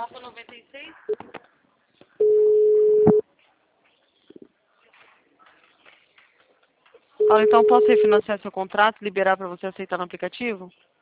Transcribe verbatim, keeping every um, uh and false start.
Alfa noventa e seis. Fala, então posso refinanciar seu contrato, liberar para você aceitar no aplicativo?